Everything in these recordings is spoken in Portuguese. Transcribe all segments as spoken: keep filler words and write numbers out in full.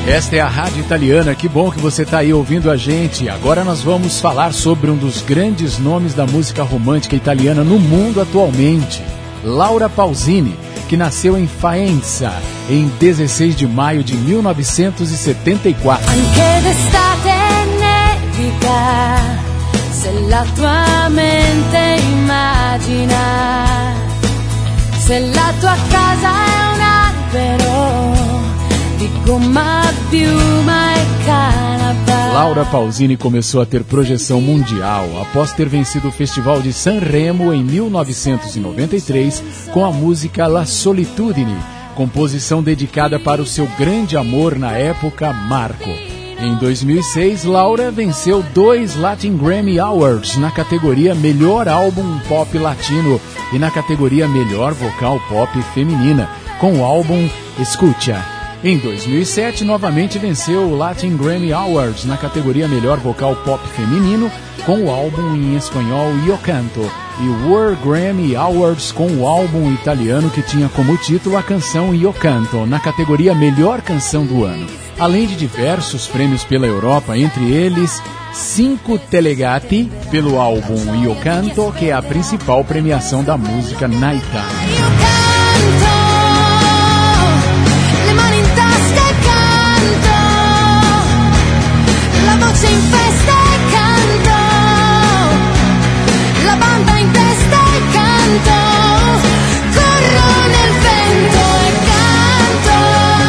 Esta é a Rádio Italiana, que bom que você está aí ouvindo a gente. Agora nós vamos falar sobre um dos grandes nomes da música romântica italiana no mundo atualmente, Laura Pausini, que nasceu em Faenza em dezesseis de maio de mil novecentos e setenta e quatro. Anche d'estate nevica, se la tua mente immagina, se la tua casa è un albero di gomma, piuma e canapa. Laura Pausini começou a ter projeção mundial após ter vencido o Festival de Sanremo em mil novecentos e noventa e três com a música La Solitudine, composição dedicada para o seu grande amor na época, Marco. Em dois mil e seis, Laura venceu dois Latin Grammy Awards na categoria Melhor Álbum Pop Latino e na categoria Melhor Vocal Pop Feminina, com o álbum Escucha. Em dois mil e sete, novamente venceu o Latin Grammy Awards na categoria Melhor Vocal Pop Feminino com o álbum em espanhol Io Canto e o World Grammy Awards com o álbum italiano que tinha como título a canção Io Canto na categoria Melhor Canção do Ano. Além de diversos prêmios pela Europa, entre eles cinco Telegatti pelo álbum Io Canto, que é a principal premiação da música na Itália. In festa e canto, la banda in testa e canto, corro nel vento e canto,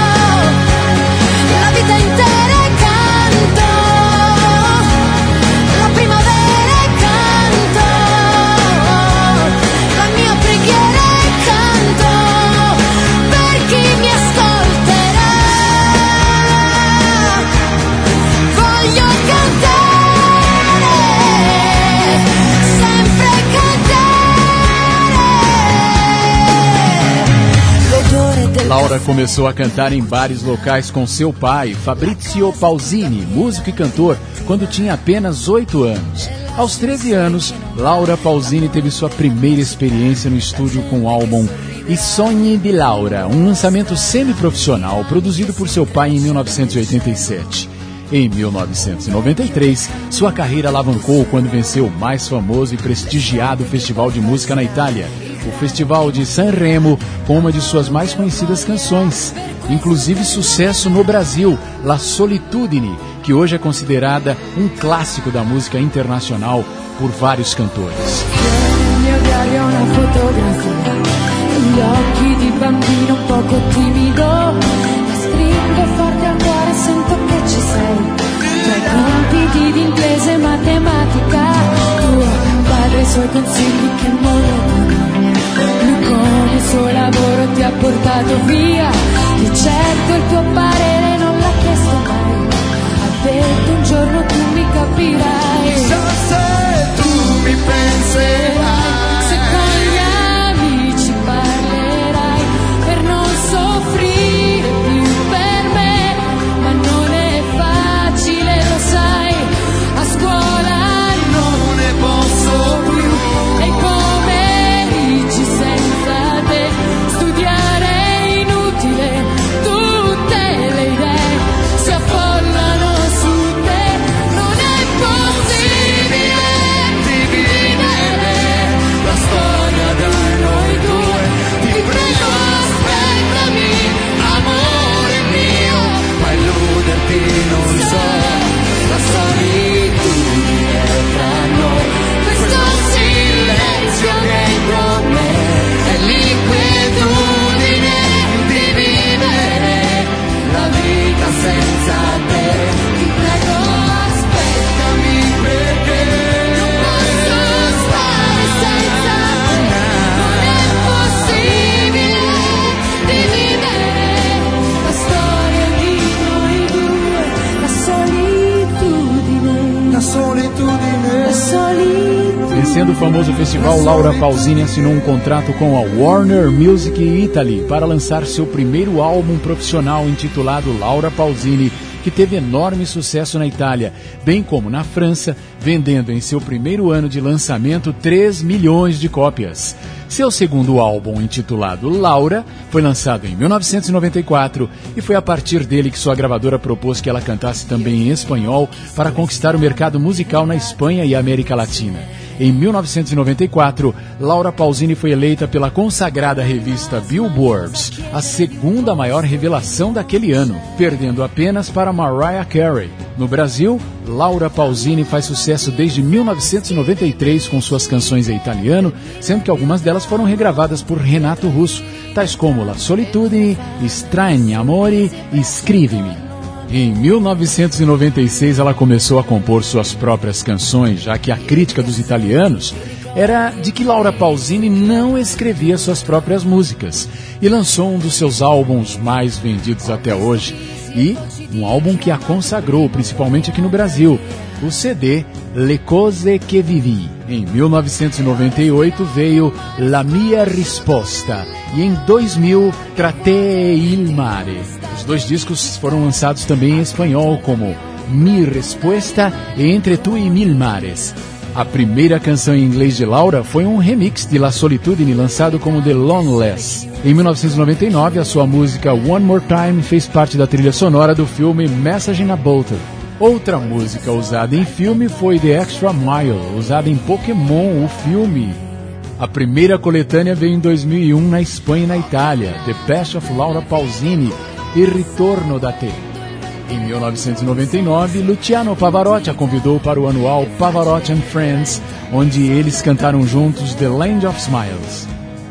la vita intera e canto, la primavera e canto, la mia preghiera e canto, per chi mi ascolterà, voglio Laura começou a cantar em bares locais com seu pai, Fabrizio Pausini, músico e cantor, quando tinha apenas oito anos. Aos treze anos, Laura Pausini teve sua primeira experiência no estúdio com o álbum I Sogni di Laura, um lançamento semi-profissional produzido por seu pai em mil novecentos e oitenta e sete. Em mil novecentos e noventa e três, sua carreira alavancou quando venceu o mais famoso e prestigiado festival de música na Itália, o Festival de Sanremo, com uma de suas mais conhecidas canções, inclusive sucesso no Brasil, La Solitudine, que hoje é considerada um clássico da música internacional por vários cantores. I suoi consigli che mollano, lui con il suo lavoro ti ha portato via, di certo il tuo parere non l'ha chiesto mai, ha detto un giorno tu mi capirai, chissà se tu mi penserai, se con gli amici parlerai, per non soffrire più per me, ma non è facile, lo sai, a scuola non ne posso più. E come dici senza te, studiare è inutile, tutte le idee si affollano su te, non è possibile dividere la storia da noi due, ti prego aspettami, amore mio, ma illuderti non so, la solitudine tra noi, questo silenzio dentro me è l'inquietudine di vivere la vita senza te, ti prego aspettami perché non posso stare senza te, non è possibile dividere la storia di noi due, la solitudine, la solitudine, la solitudine. Vencendo o famoso festival, Laura Pausini assinou um contrato com a Warner Music Italy para lançar seu primeiro álbum profissional intitulado Laura Pausini que teve enorme sucesso na Itália, bem como na França, vendendo em seu primeiro ano de lançamento três milhões de cópias. Seu segundo álbum, intitulado Laura, foi lançado em mil novecentos e noventa e quatro e foi a partir dele que sua gravadora propôs que ela cantasse também em espanhol para conquistar o mercado musical na Espanha e América Latina. Em mil novecentos e noventa e quatro, Laura Pausini foi eleita pela consagrada revista Billboard a segunda maior revelação daquele ano, perdendo apenas para Mariah Carey. No Brasil, Laura Pausini faz sucesso desde mil novecentos e noventa e três com suas canções em italiano, sendo que algumas delas foram regravadas por Renato Russo, tais como La Solitudine, Strani Amori e Scrivimi. Em mil novecentos e noventa e seis, ela começou a compor suas próprias canções, já que a crítica dos italianos era de que Laura Pausini não escrevia suas próprias músicas, e lançou um dos seus álbuns mais vendidos até hoje, e um álbum que a consagrou, principalmente aqui no Brasil, o C D Le Cose Che Vivi. Em mil novecentos e noventa e oito veio La Mia Risposta, e em dois mil, Tra te e il mare. Os dois discos foram lançados também em espanhol, como Mi Respuesta e Entre tu e mil mares. A primeira canção em inglês de Laura foi um remix de La Solitudine, lançado como The Loneless. Em mil novecentos e noventa e nove, a sua música One More Time fez parte da trilha sonora do filme Message in a Bottle. Outra música usada em filme foi The Extra Mile, usada em Pokémon, o filme. A primeira coletânea veio em dois mil e um na Espanha e na Itália, The Best of Laura Pausini e Ritorno da Te. Em mil novecentos e noventa e nove, Luciano Pavarotti a convidou para o anual Pavarotti and Friends, onde eles cantaram juntos The Land of Smiles.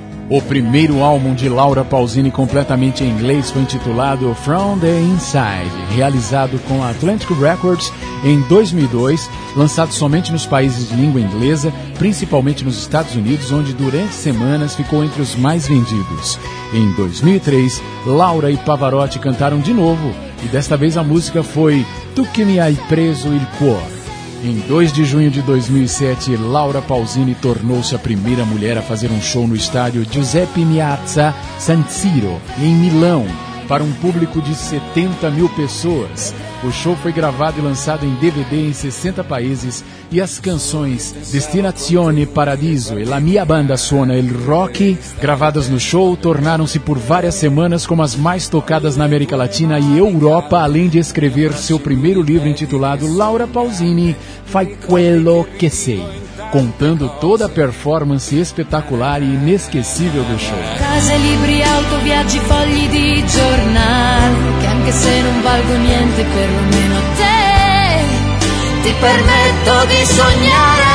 O primeiro álbum de Laura Pausini completamente em inglês foi intitulado From the Inside, realizado com a Atlantic Records em dois mil e dois, lançado somente nos países de língua inglesa, principalmente nos Estados Unidos, onde durante semanas ficou entre os mais vendidos. Em dois mil e três, Laura e Pavarotti cantaram de novo, e desta vez a música foi Tu che mi hai preso il cuore. Em dois de junho de dois mil e sete, Laura Pausini tornou-se a primeira mulher a fazer um show no estádio Giuseppe Meazza San Siro, em Milão, para um público de setenta mil pessoas. O show foi gravado e lançado em D V D em sessenta países, e as canções Destinazione Paradiso e La Mia Banda Suona il Rock, gravadas no show, tornaram-se por várias semanas como as mais tocadas na América Latina e Europa, além de escrever seu primeiro livro intitulado Laura Pausini Fai Quello Che Sei, contando toda a performance espetacular e inesquecível do show. Case, libri, auto, viaggi, fogli di giornale, che anche se non valgo niente, perlomeno a te ti permetto di sognare.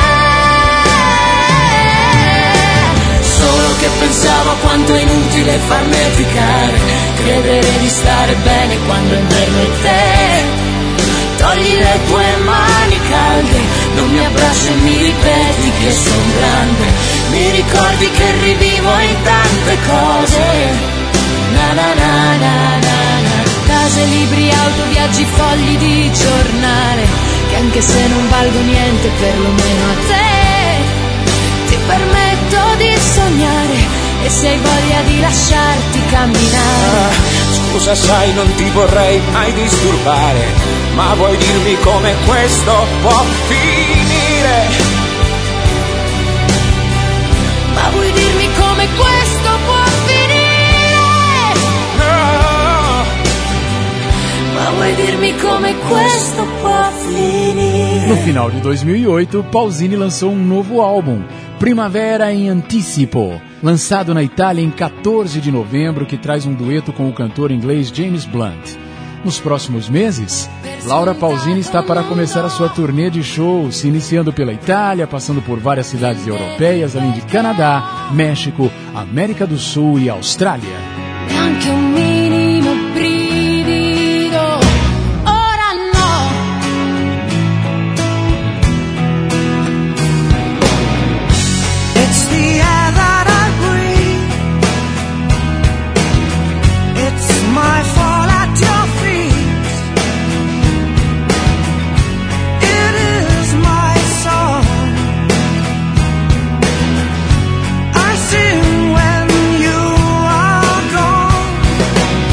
Solo che pensavo quanto è inutile farneticare, credere di stare bene quando inverno è te. Togli le tue mani calde, non mi abbracci e mi ripeti che sono grande. Mi ricordi che rivivo in tante cose. Na na na na na na. Case, libri, auto, viaggi, fogli di giornale, che anche se non valgo niente, perlomeno a te ti permetto di sognare. E se hai voglia di lasciarti camminare. Ah, scusa, sai, non ti vorrei mai disturbare, ma vuoi dirmi come questo può finire? Ma vuoi dirmi come questo può finire? No! Ma vuoi dirmi come questo può finire? No final de dois mil e oito, Pausini lançou um novo álbum, Primavera in Anticipo, lançado na Itália em quatorze de novembro, que traz um dueto com o cantor inglês James Blunt. Nos próximos meses, Laura Pausini está para começar a sua turnê de shows, se iniciando pela Itália, passando por várias cidades europeias, além de Canadá, México, América do Sul e Austrália. Anche un minimo brivido, ora no. It's the air that I breathe. It's my fall at your feet. It is my song. I sing when you are gone.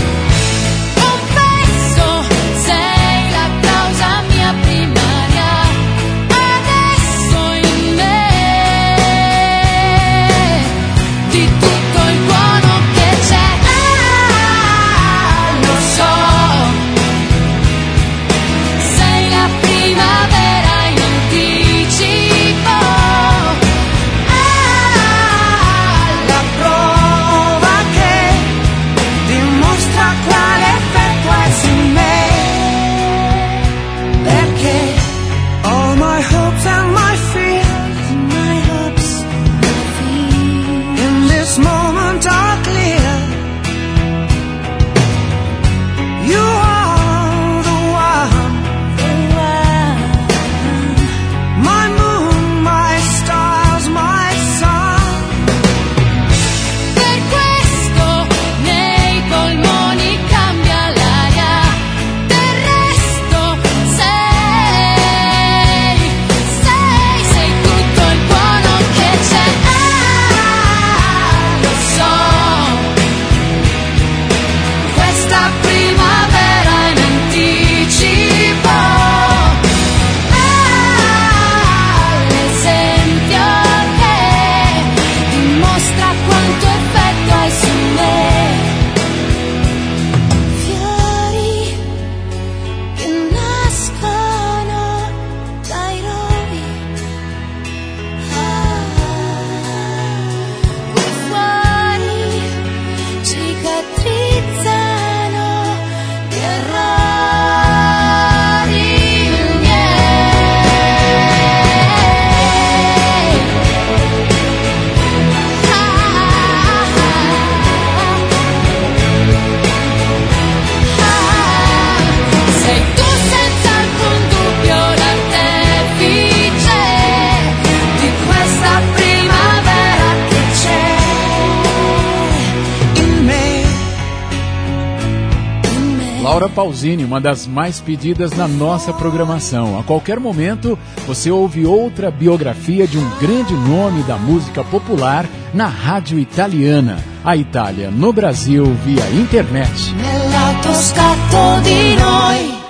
Laura Pausini, uma das mais pedidas na nossa programação. A qualquer momento, você ouve outra biografia de um grande nome da música popular na rádio italiana. A Itália no Brasil via internet. Nell'autoscatto di noi